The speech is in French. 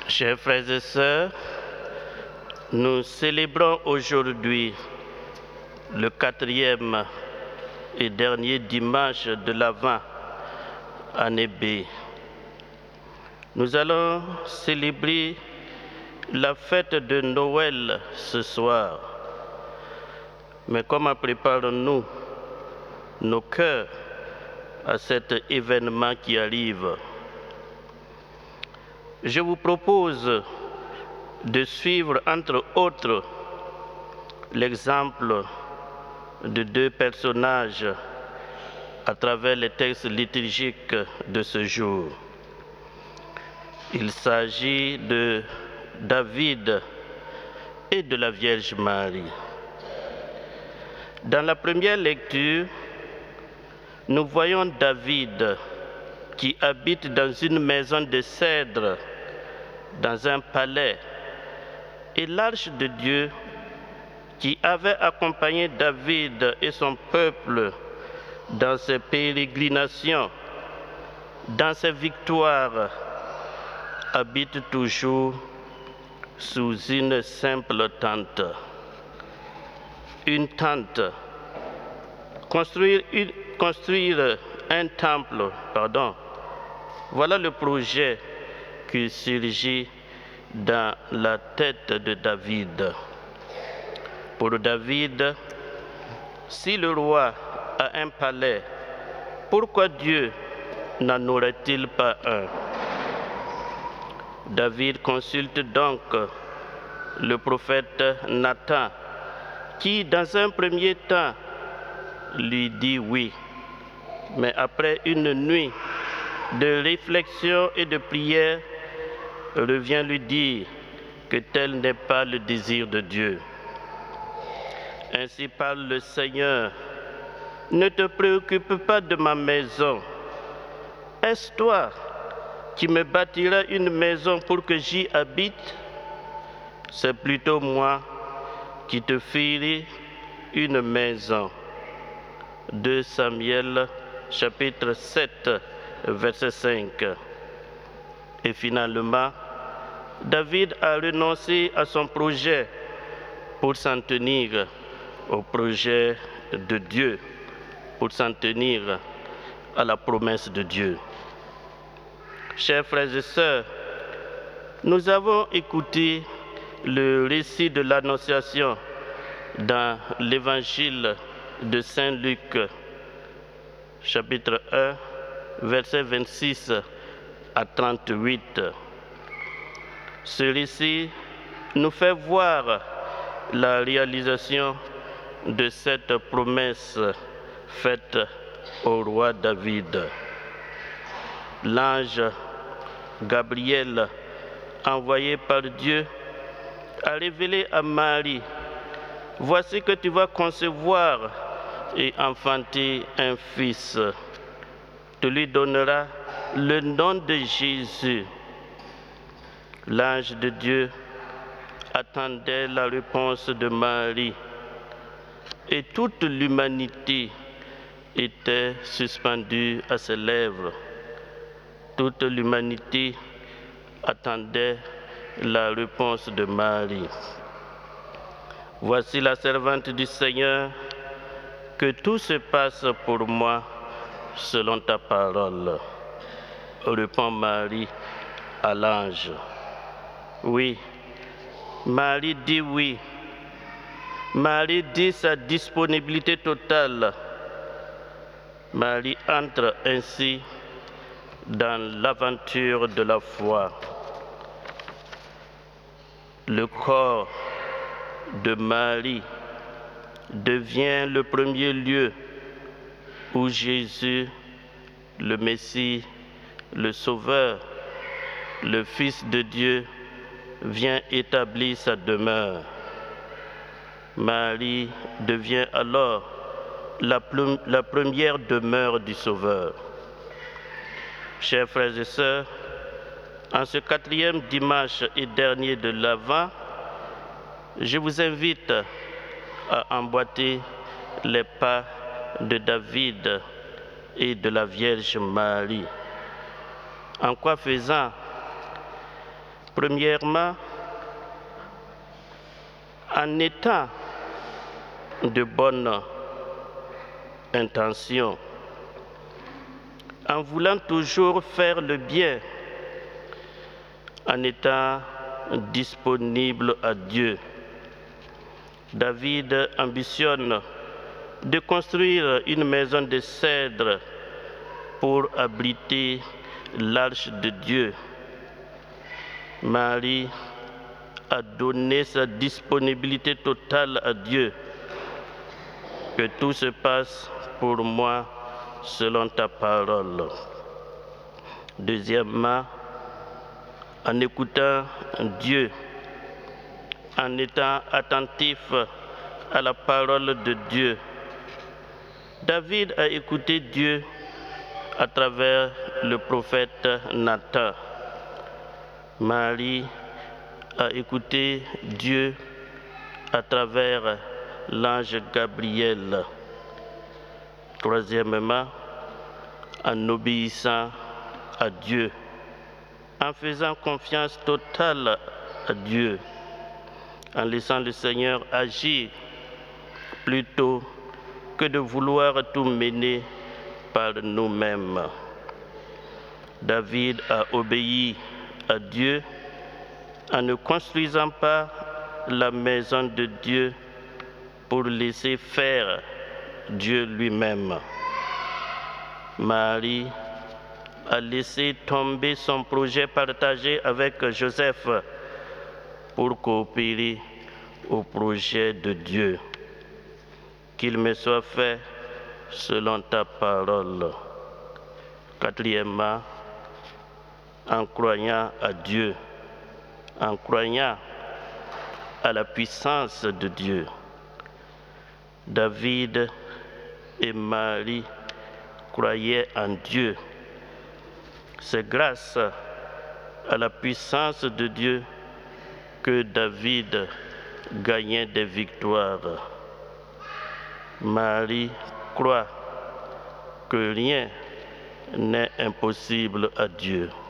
Chers frères et sœurs, nous célébrons aujourd'hui le 4e et dernier dimanche de l'Avent, année B. Nous allons célébrer la fête de Noël ce soir. Mais comment préparons-nous nos cœurs à cet événement qui arrive? Je vous propose de suivre, entre autres, l'exemple de 2 personnages à travers les textes liturgiques de ce jour. Il s'agit de David et de la Vierge Marie. Dans la première lecture, nous voyons David qui habite dans une maison de cèdre, dans un palais, et l'arche de Dieu qui avait accompagné David et son peuple dans ses pérégrinations, dans ses victoires, habite toujours sous une simple tente. Une tente. Construire un temple, voilà le projet qui surgit dans la tête de David. Pour David, si le roi a un palais, pourquoi Dieu n'en aurait-il pas un? David consulte donc le prophète Nathan, qui dans un premier temps lui dit oui. Mais après une nuit de réflexion et de prière, revient lui dire que tel n'est pas le désir de Dieu. Ainsi parle le Seigneur: ne te préoccupe pas de ma maison. Est-ce toi qui me bâtiras une maison pour que j'y habite? C'est plutôt moi qui te ferai une maison. 2 Samuel chapitre 7, verset 5. Et finalement, David a renoncé à son projet pour s'en tenir au projet de Dieu, pour s'en tenir à la promesse de Dieu. Chers frères et sœurs, nous avons écouté le récit de l'Annonciation dans l'évangile de Saint Luc, chapitre 1, versets 26 à 38. Ce récit nous fait voir la réalisation de cette promesse faite au roi David. L'ange Gabriel, envoyé par Dieu, a révélé à Marie: voici que tu vas concevoir et enfanter un fils. Tu lui donneras le nom de Jésus. L'ange de Dieu attendait la réponse de Marie, et toute l'humanité était suspendue à ses lèvres. Toute l'humanité attendait la réponse de Marie. Voici la servante du Seigneur, que tout se passe pour moi selon ta parole. Répond Marie à l'ange. Oui, Marie dit oui. Marie dit sa disponibilité totale. Marie entre ainsi dans l'aventure de la foi. Le corps de Marie devient le premier lieu où Jésus, le Messie, le Sauveur, le Fils de Dieu, vient établir sa demeure. Marie devient alors la première demeure du Sauveur. Chers frères et sœurs, en ce 4e dimanche et dernier de l'Avent, je vous invite à emboîter les pas de David et de la Vierge Marie. En quoi faisant? Premièrement, en état de bonne intention, en voulant toujours faire le bien, en étant disponible à Dieu. David ambitionne de construire une maison de cèdre pour abriter l'arche de Dieu. Marie a donné sa disponibilité totale à Dieu. Que tout se passe pour moi selon ta parole. Deuxièmement, en écoutant Dieu, en étant attentif à la parole de Dieu. David a écouté Dieu à travers le prophète Nathan. Marie a écouté Dieu à travers l'ange Gabriel. Troisièmement, en obéissant à Dieu, en faisant confiance totale à Dieu, en laissant le Seigneur agir plutôt que de vouloir tout mener par nous-mêmes. David a obéi à Dieu en ne construisant pas la maison de Dieu pour laisser faire Dieu lui-même. Marie a laissé tomber son projet partagé avec Joseph pour coopérer au projet de Dieu. Qu'il me soit fait selon ta parole. Quatrièmement, en croyant à Dieu, en croyant à la puissance de Dieu. David et Marie croyaient en Dieu. C'est grâce à la puissance de Dieu que David gagnait des victoires. Marie croit que rien n'est impossible à Dieu.